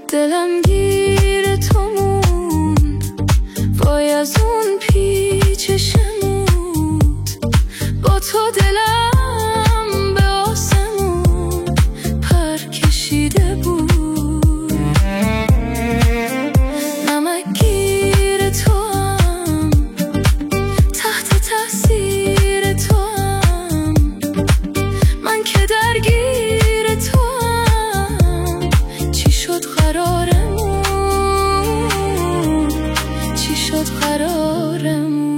دلم گیر تو موند، وای از اون پیچ شمود. با تو دلم به آسمون پر کشیده بود. نمک گیر تو هم، تحت تاثیر تو هم، من که درگیر تو هم. چی شد قرارمون، چی شد قرارمون؟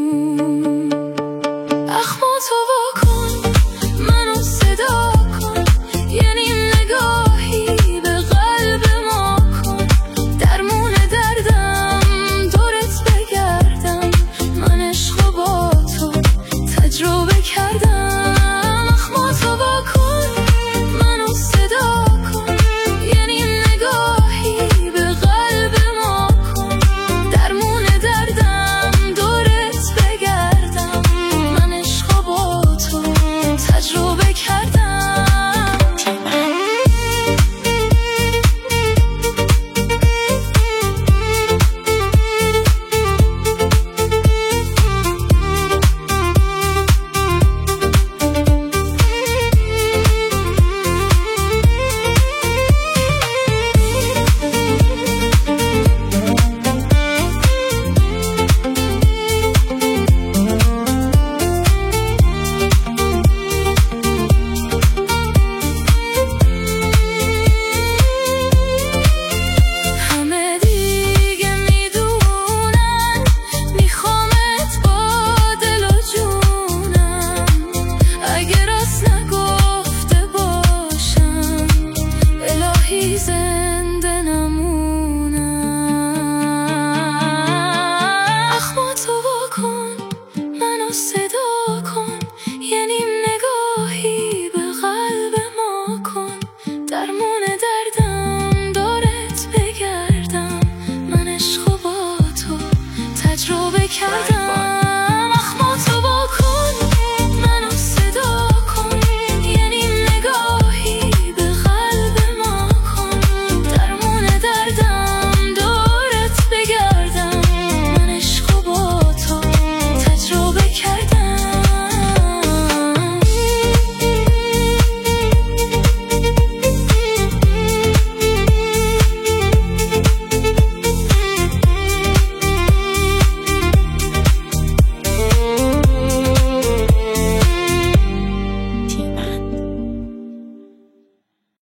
اخماتو واکن، منو صدا کن، یه نیم نگاهی به قلب ما کن. درمون دردم دورت بگردم، من عشقو با تو تجربه کردم. اخماتو واکن، منو صدا کن، یه نیم نگاهی به قلب ما کن. درمون دردم دورت بگردم، من عشقو با تو تجربه کردم. همه دیگه میدونن میخوامت با دل و جونم. اگه راست نگفته باشم الهی زنده نمونم. اخماتو واکن، منو صدا کن، یه نیم نگاهی به قلب ما کن. درمون